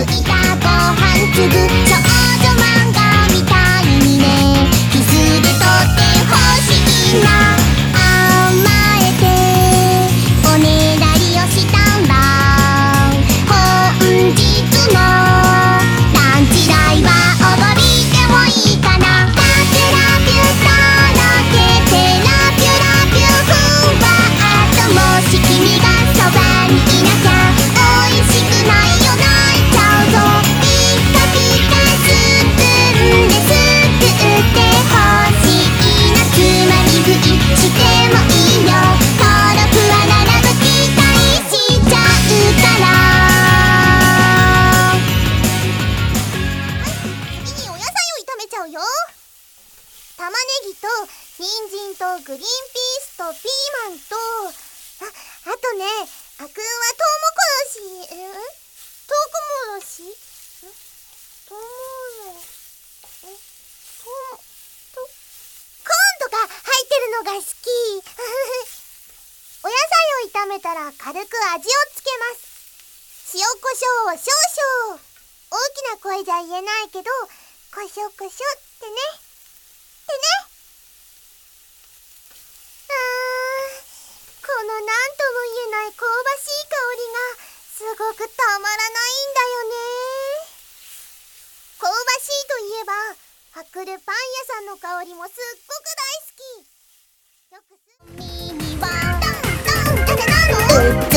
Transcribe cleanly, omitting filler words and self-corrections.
ついたご飯粒、少女漫画みたいにね、キスでとってほしいな。甘えておねだりをしたんだ。本日のランチ代はおごりでもいいかな。ラピュラピュとろけてラピュラピュふわっと、もし君がそばにいなきゃおいしくないよ、泣いちゃうぞ。ピカピカスプーンですくってほしいな。つまみ食いしてもいいよ、登録は7度期待しちゃうから。次にお野菜を炒めちゃうよ。玉ねぎと人参とグリーンピースとピーマンと、あとね、あくんはトウモコロシ、トウモロシトウモロトコーンとか入ってるのが好き。お野菜を炒めたら軽く味をつけます。塩コショウを少々。大きな声じゃ言えないけど、コショコショってね。ってね。このなんとも言えない香ばしい香りがすごくたまらないんだよね。香ばしいといえば、ハックルパン屋さんの香りもすっごく大好き。よくミニはどんどん食べなの。